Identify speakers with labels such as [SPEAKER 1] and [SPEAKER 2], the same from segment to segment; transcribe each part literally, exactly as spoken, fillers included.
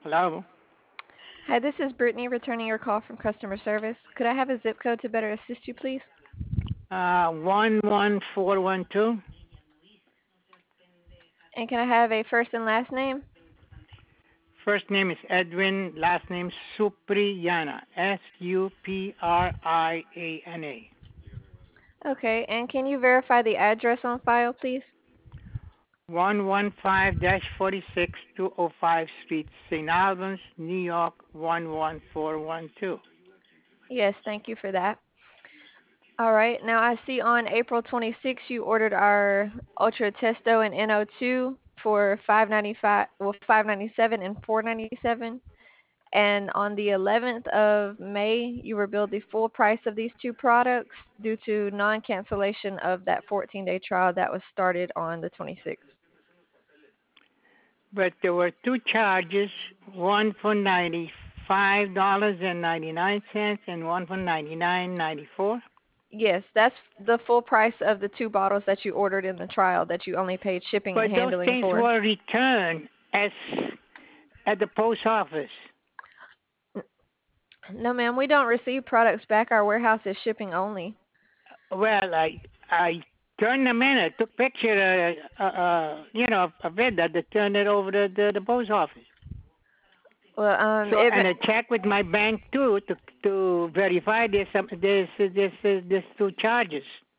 [SPEAKER 1] Hello.
[SPEAKER 2] Hi, this is Brittany returning your call from customer service. Could I have a zip code to better assist you, please?
[SPEAKER 1] Uh, one one four one two.
[SPEAKER 2] And can I have a first and last name?
[SPEAKER 1] First name is Edwin. Last name Supriyana. S U P R I A N A.
[SPEAKER 2] Okay, and can you verify the address on file, please?
[SPEAKER 1] One one five dash forty six two oh five Street, Saint Albans, New York one one four one two.
[SPEAKER 2] Yes, thank you for that. All right, now I see on April twenty-sixth you ordered our Ultra Testo and N O two for five ninety-five, well five ninety-seven and four ninety-seven. And on the eleventh of May, you were billed the full price of these two products due to non-cancellation of that fourteen-day trial that was started on the twenty-sixth.
[SPEAKER 1] But there were two charges, one for ninety five dollars and ninety nine cents and one for ninety nine ninety four.
[SPEAKER 2] Yes, that's the full price of the two bottles that you ordered in the trial that you only paid shipping and
[SPEAKER 1] But those
[SPEAKER 2] handling
[SPEAKER 1] things
[SPEAKER 2] for.
[SPEAKER 1] were returned as at the post office.
[SPEAKER 2] No, ma'am, we don't receive products back. Our warehouse is shipping only.
[SPEAKER 1] Well, I I turned them in. I took picture, uh, uh, uh you know, of it. That they turned it over to the, the post office.
[SPEAKER 2] Well, um,
[SPEAKER 1] So,
[SPEAKER 2] it,
[SPEAKER 1] and I checked with my bank too to to verify this um, this this this this two charges.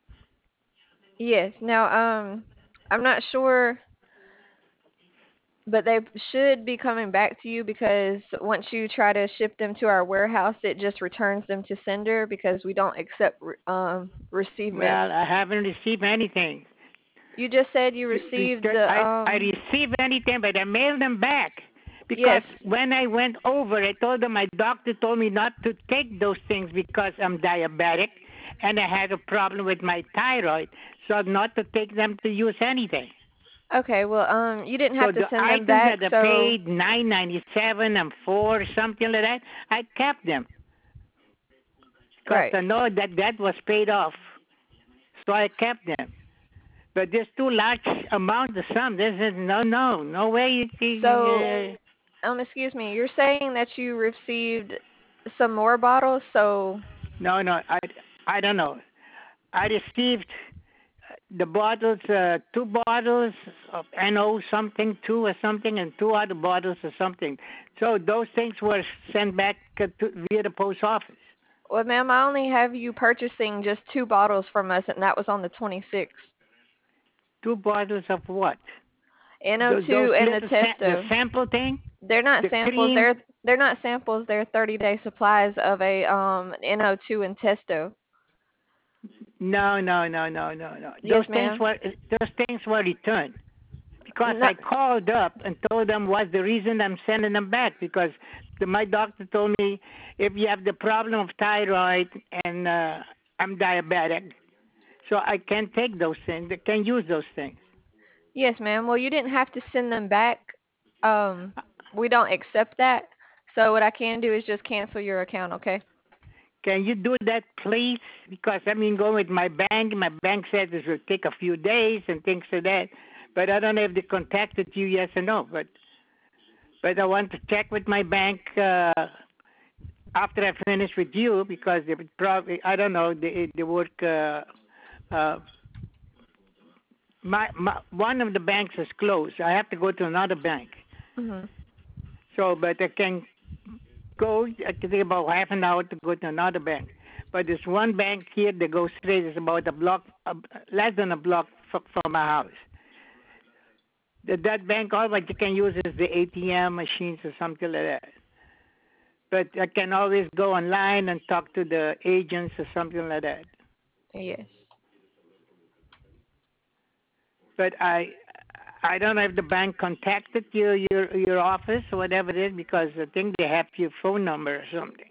[SPEAKER 2] yes. Now, um, I'm not sure, but they should be coming back to you because once you try to ship them to our warehouse, it just returns them to sender because we don't accept re- um receivement.
[SPEAKER 1] Well, I haven't received anything.
[SPEAKER 2] You just said you received
[SPEAKER 1] Return,
[SPEAKER 2] the
[SPEAKER 1] I I
[SPEAKER 2] um
[SPEAKER 1] received anything, but I mailed them back because
[SPEAKER 2] yes.
[SPEAKER 1] when I went over, I told them my doctor told me not to take those things because I'm diabetic and I had a problem with my thyroid, so not to take them to use anything.
[SPEAKER 2] Okay, well, um you didn't
[SPEAKER 1] So
[SPEAKER 2] have to
[SPEAKER 1] the
[SPEAKER 2] send them
[SPEAKER 1] items
[SPEAKER 2] back,
[SPEAKER 1] that I
[SPEAKER 2] so
[SPEAKER 1] paid nine ninety seven and four something like that, I kept them because
[SPEAKER 2] right.
[SPEAKER 1] I know that that was paid off, so I kept them. But there's too large amount of sum. This is no, no, no way.
[SPEAKER 2] So,
[SPEAKER 1] You, uh,
[SPEAKER 2] um excuse me, you're saying that you received some more bottles, so
[SPEAKER 1] no, no, I, I don't know. I received the bottles, uh, two bottles of N O something, two or something, and two other bottles or something. So those things were sent back uh, to, via the post office.
[SPEAKER 2] well, ma'am, I only have you purchasing just two bottles from us, and that was on the twenty-sixth.
[SPEAKER 1] Two bottles of what? Those, those
[SPEAKER 2] N O two and the
[SPEAKER 1] little sa- the
[SPEAKER 2] Testo.
[SPEAKER 1] sample thing,
[SPEAKER 2] They're not
[SPEAKER 1] the
[SPEAKER 2] samples.
[SPEAKER 1] cream.
[SPEAKER 2] They're they're not samples. They're thirty-day supplies of a um N O two and Testo.
[SPEAKER 1] No, no, no, no, no, no.
[SPEAKER 2] Yes,
[SPEAKER 1] Those things
[SPEAKER 2] ma'am.
[SPEAKER 1] were those things were returned because
[SPEAKER 2] No,
[SPEAKER 1] I called up and told them what's the reason I'm sending them back because the, my doctor told me if you have the problem of thyroid and uh, I'm diabetic, so I can't take those things. I can't use those things.
[SPEAKER 2] yes, ma'am. Well, you didn't have to send them back. Um, we don't accept that. So what I can do is just cancel your account, okay?
[SPEAKER 1] Can you do that, please? Because I mean, going with my bank, my bank said this will take a few days and things like that. But I don't know if they contacted you, yes or no. But but I want to check with my bank uh, after I finish with you because they would probably I don't know they they work. Uh, uh, my, my one of the banks is closed. I have to go to another bank.
[SPEAKER 2] Mhm.
[SPEAKER 1] So, but I can go. I can take about half an hour to go to another bank. But there's one bank here that goes straight. It's about a block, uh, less than a block from, from my house. That that bank, all what you can use is the A T M machines or something like that. But I can always go online and talk to the agents or something like that.
[SPEAKER 2] Yes.
[SPEAKER 1] But I I don't know if the bank contacted you, your your office or whatever it is because I think they have your phone number or something.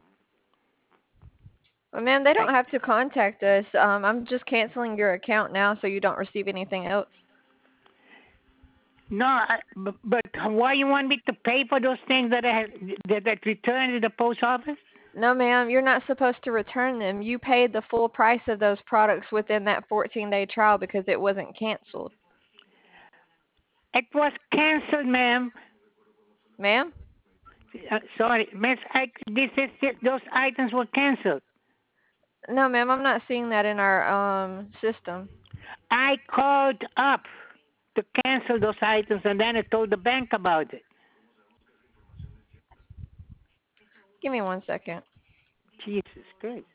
[SPEAKER 2] Well, ma'am, they
[SPEAKER 1] I,
[SPEAKER 2] don't have to contact us. Um, I'm just canceling your account now so you don't receive anything else.
[SPEAKER 1] no, I, but, but why you want me to pay for those things that I that that return to the post office?
[SPEAKER 2] No, ma'am, you're not supposed to return them. You paid the full price of those products within that fourteen-day trial because it wasn't canceled.
[SPEAKER 1] It was canceled, ma'am.
[SPEAKER 2] Ma'am?
[SPEAKER 1] Uh, sorry, Miss. I, this is those items were canceled.
[SPEAKER 2] No, ma'am, I'm not seeing that in our um system.
[SPEAKER 1] I called up to cancel those items, and then I told the bank about it.
[SPEAKER 2] Give me one second.
[SPEAKER 1] Jesus Christ.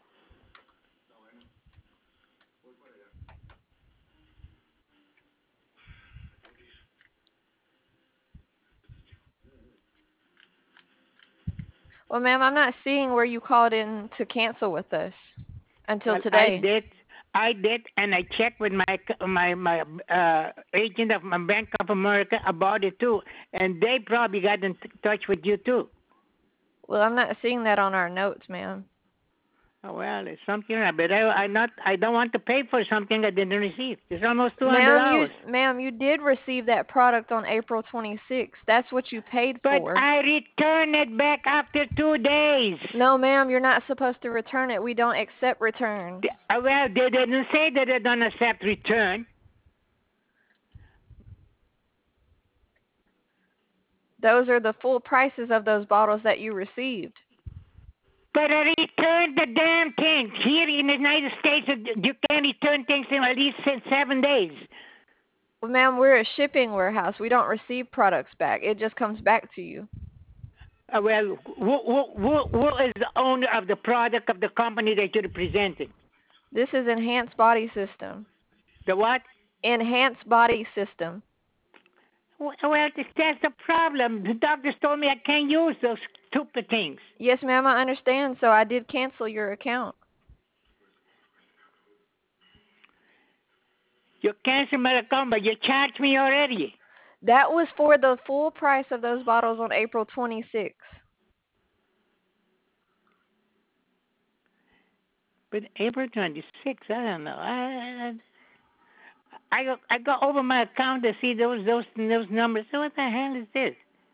[SPEAKER 2] Well, ma'am, I'm not seeing where you called in to cancel with us until
[SPEAKER 1] Well, I
[SPEAKER 2] today.
[SPEAKER 1] did. I did, and I checked with my my my uh, agent of my Bank of America about it too, and they probably got in t- touch with you too.
[SPEAKER 2] Well, I'm not seeing that on our notes, ma'am.
[SPEAKER 1] Oh, well, it's something, but I I not I don't want to pay for something I didn't receive. It's almost two hundred
[SPEAKER 2] Ma'am, you
[SPEAKER 1] dollars.
[SPEAKER 2] ma'am, you did receive that product on April twenty-sixth. That's what you paid
[SPEAKER 1] But
[SPEAKER 2] for.
[SPEAKER 1] I returned it back after two days.
[SPEAKER 2] No, ma'am, you're not supposed to return it. We don't accept returns.
[SPEAKER 1] Uh, Well, they didn't say that they don't accept return.
[SPEAKER 2] Those are the full prices of those bottles that you received.
[SPEAKER 1] But I returned the damn thing. Here in the United States, you can return things in at least seven days.
[SPEAKER 2] Well, ma'am, we're a shipping warehouse. We don't receive products back. It just comes back to you.
[SPEAKER 1] Uh, well, who, who, who, who is the owner of the product of the company that you're representing?
[SPEAKER 2] This is Enhanced Body System.
[SPEAKER 1] The what?
[SPEAKER 2] Enhanced Body System.
[SPEAKER 1] Well, that's the problem. The doctors told me I can't use those stupid things.
[SPEAKER 2] Yes, ma'am, I understand. So I did cancel your account.
[SPEAKER 1] You canceled my account, but you charged me already.
[SPEAKER 2] That was for the full price of those bottles on April twenty-sixth.
[SPEAKER 1] But April twenty-sixth, I don't know. I, I, I, go, I go over my account to see those those those numbers. So what the hell is this?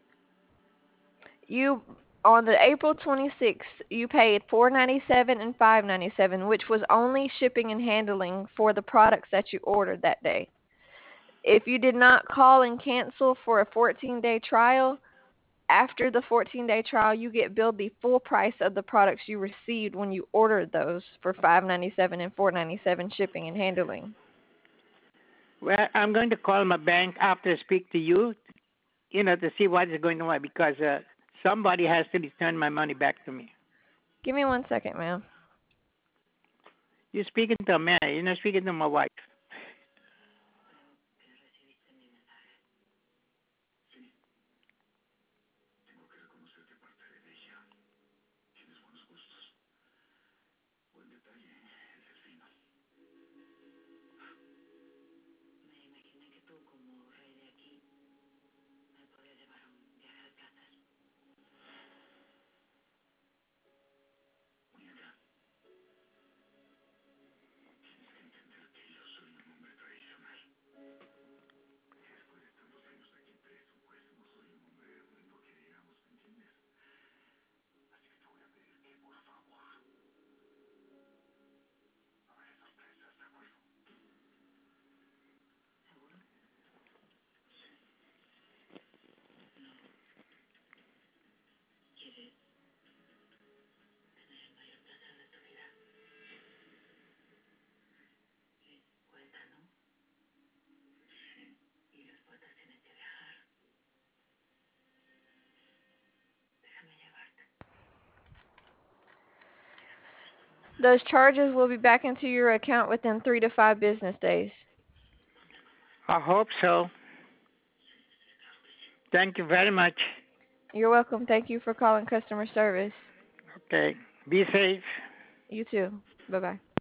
[SPEAKER 2] You on the April twenty-sixth, you paid four ninety-seven and five ninety-seven, which was only shipping and handling for the products that you ordered that day. If you did not call and cancel for a fourteen-day trial, after the fourteen-day trial, you get billed the full price of the products you received when you ordered those for five ninety-seven and four ninety-seven shipping and handling.
[SPEAKER 1] Well, I'm going to call my bank after I speak to you, you know, to see what is going on because uh, somebody has to return my money back to me.
[SPEAKER 2] Give me one second, ma'am.
[SPEAKER 1] You're speaking to a man. You're not speaking to my wife.
[SPEAKER 2] Those charges will be back into your account within three to five business days.
[SPEAKER 1] I hope so. Thank you very much.
[SPEAKER 2] You're welcome. Thank you for calling customer service.
[SPEAKER 1] Okay. Be safe.
[SPEAKER 2] You too. Bye-bye.